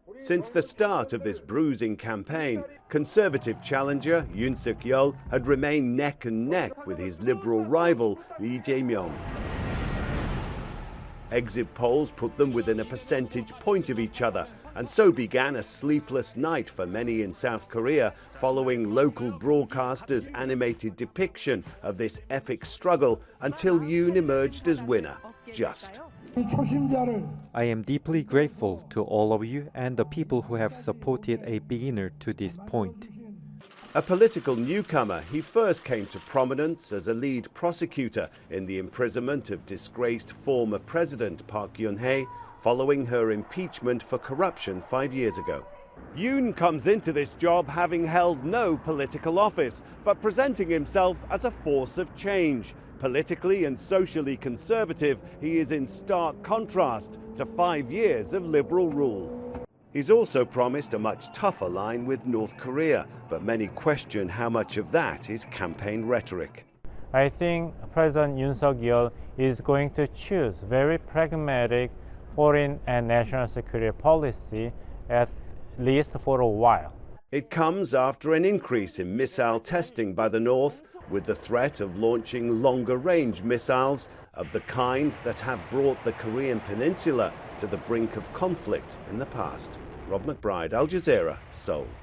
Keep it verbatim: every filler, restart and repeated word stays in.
Since the start of this bruising campaign, Conservative challenger Yoon Suk-yeol had remained neck and neck with his Liberal rival Lee Jae-myung. Exit polls put them within a percentage point of each other, and so began a sleepless night for many in South Korea following local broadcasters' animated depiction of this epic struggle until Yoon emerged as winner, just. I am deeply grateful to all of you and the people who have supported a beginner to this point. A political newcomer, he first came to prominence as a lead prosecutor in the imprisonment of disgraced former President Park Geun-hye following her impeachment for corruption five years ago. Yoon comes into this job having held no political office, but presenting himself as a force of change. Politically and socially conservative, he is in stark contrast to five years of liberal rule. He's also promised a much tougher line with North Korea, but many question how much of that is campaign rhetoric. I think President Yoon Suk-yeol is going to choose very pragmatic foreign and national security policy, at least for a while. It comes after an increase in missile testing by the North, with the threat of launching longer-range missiles of the kind that have brought the Korean peninsula to the brink of conflict in the past. Rob McBride, Al Jazeera, Seoul.